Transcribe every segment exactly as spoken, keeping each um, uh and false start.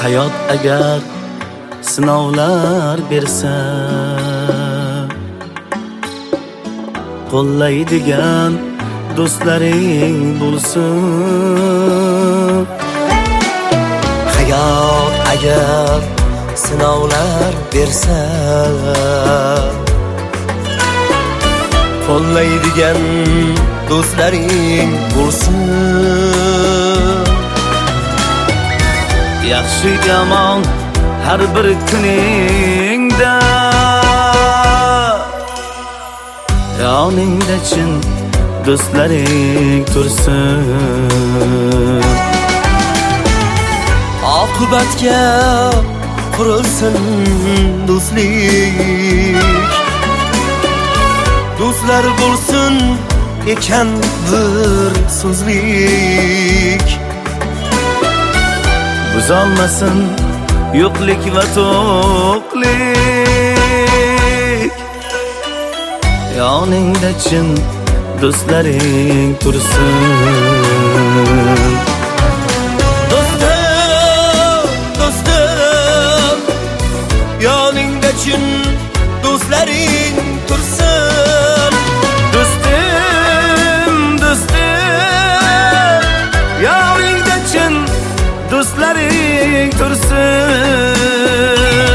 hayot agar sinovlar bersa, qo'llaydigan do'stlaring bo'lsin. Hayot agar sinovlar bersa, qo'llaydigan do'stlaring bo'lsin. Yaxshi yomon har bir kuningda, yoningda chin do'stlaring tursin. Oqibatga qurilsin do'stlik, do'stlar bo'lsin ekan bir so'zlik. Buzolmasin yo'qlik va to'qlik, yoningda chin do'stlaring tursin. Do'stim, do'stim, yoningda chin do'stlaring tursin. Do'stim, do'stim, yoningda chin do'stlaring tursin.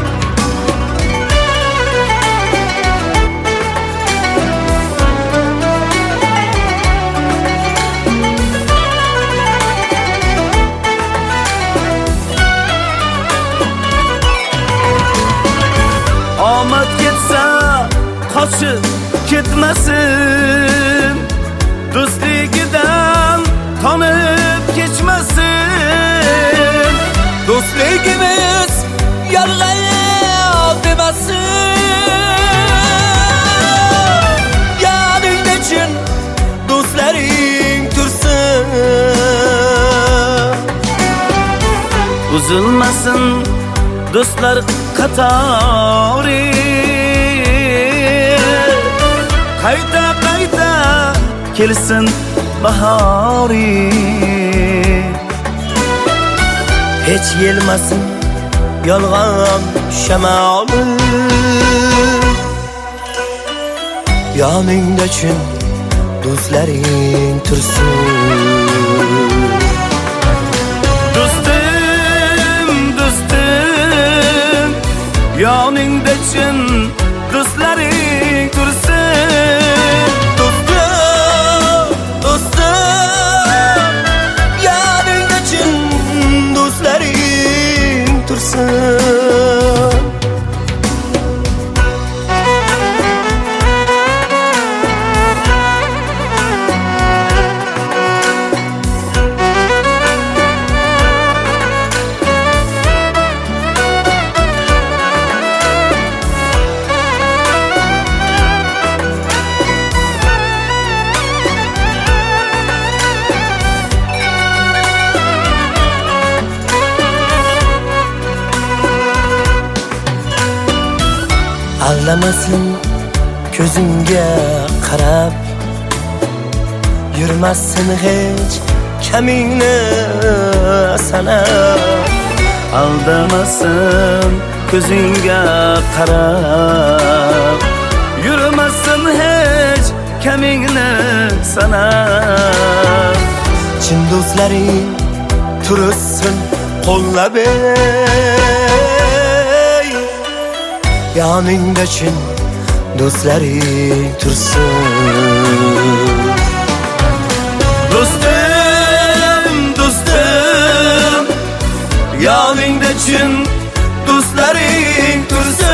Omad ketsa qochib ketmasin, do'stligidan tonib kechmasin. Do'stligimiz yolg'on demasin. Yoningda chin do'stlaring tursin. Uzilmasin do'stlar qatori, qayta qayta kelsin bahori. Hech yelmasin yolg'on shamoli, yoningda chin do'stlaring tursin. Do'stim, do'stim, yoningda chin do'stlaring tursin. Do'stim, do'stim, yoningda chin do'stlaring tursin. Aldamasin ko'zingga qarab, yurmasin hech kamingni sanab. Aldamasin ko'zingga qarab, yurmasin hech kamingni sanab. Chin do'stlaring tursin qo'llab, yoningda chin do'stlaring tursin. Do'stim, do'stim, yoningda chin do'stlaring tursin.